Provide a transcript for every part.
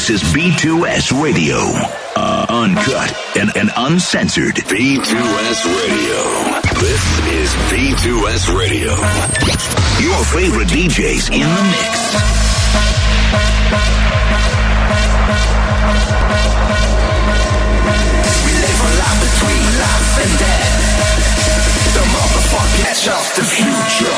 This is B2S Radio. Uncut and uncensored. B2S Radio. This is B2S Radio. Your favorite DJs in the mix. We live a life between life and death. The motherfucking edge of the future.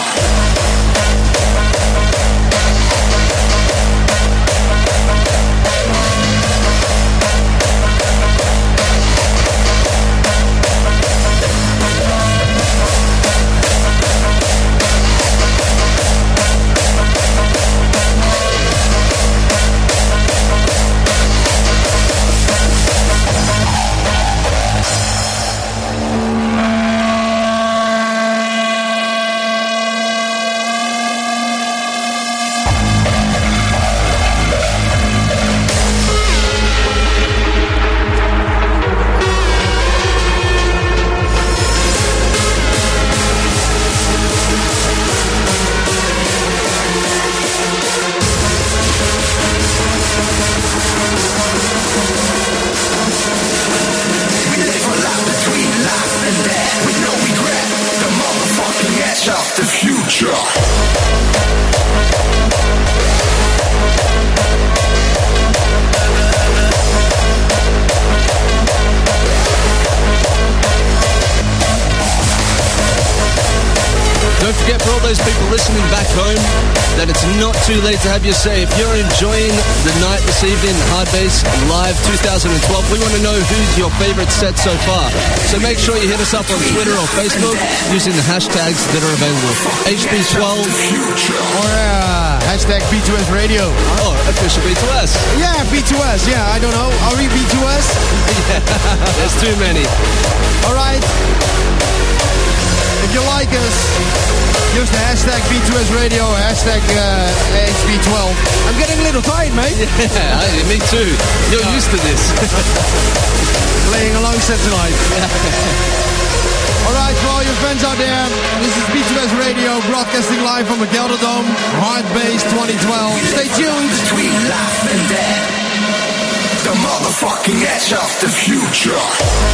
Too late to have your say. If you're enjoying the night this evening, Hardbass Live 2012, we want to know who's your favorite set so far. So make sure you hit us up on Twitter or Facebook using the hashtags that are available. HB12 or hashtag B2S Radio. Oh, official B2S. Yeah, B2S. Yeah, I don't know. Are we B2S? Yeah, there's too many. All right. If you like us, use the hashtag B2S Radio, hashtag HB12. I'm getting a little tired, mate. Yeah, me too. You're used to this. Playing a long set tonight. All right, for all your fans out there, this is B2S Radio, broadcasting live from the Gelderdome, Hardbass 2012. Stay tuned. Between life and death, the motherfucking edge of the future.